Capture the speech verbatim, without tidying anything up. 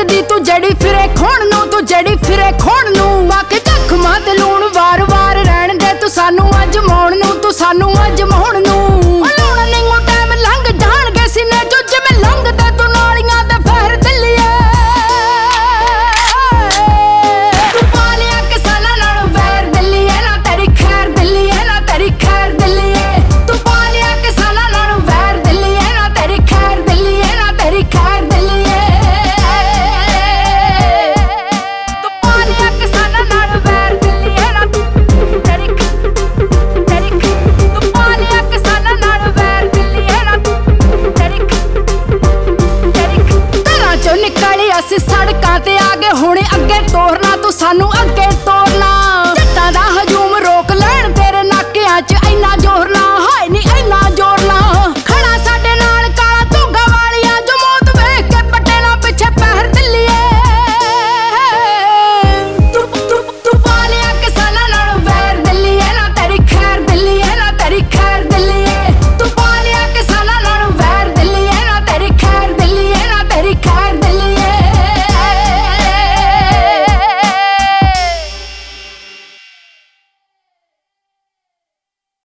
दी तू जड़ी फिरे खोण नू, तू जड़ी फिरे खोण नू। बाकी जख्मां ते लूण वार वार रहण दे तू सानू अजमाउण नू, तू सानू अजमाउण नू। लूण निंगू टाइम लंघ जाणगे सीने चों जिवें लंघदे तू नालियां दे फहर दिलिए। तू पा लिया किसानां नालों वैर दिलिए, ना तेरी खैर दिलिए, ना तेरी खैर दिलिए। तू पा लिया किसानां नालों वैर दिलिए, ना तेरी खैर दिलिए, ना तेरी खैर दिलिए। तू पा लिया किसानां नालों वैर दिलिए, ना तेरी तेरी तू पा लिया किसानां नालों वैर दिलिए, ना तेरी तेरी घरां चों निकली असीं सड़कां ते आ गए हुण अगे तो